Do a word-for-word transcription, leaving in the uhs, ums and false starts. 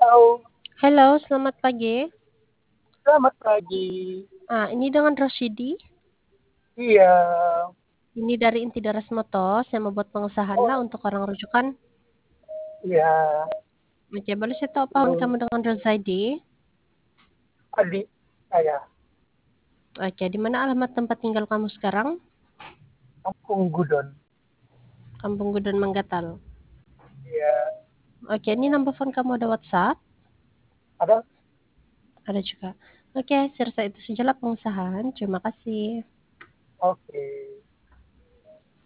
Halo, Halo, selamat pagi. selamat pagi. Ah, ini dengan Rosyidi. Iya, Ini dari Inti Daras Moto. Saya membuat pengusahaan lah oh untuk orang rujukan. iya, Oke, boleh saya tahu apa itu kamu dengan Rozaidi? adik saya, Oke, di mana alamat tempat tinggal kamu sekarang? Kampung Gudon. Kampung Gudon Manggatal. Iya, Oke, ini nomor phone kamu ada WhatsApp? ada? Ada juga. Oke, saya rasa itu sajalah pengusahaan. Terima kasih. Oke.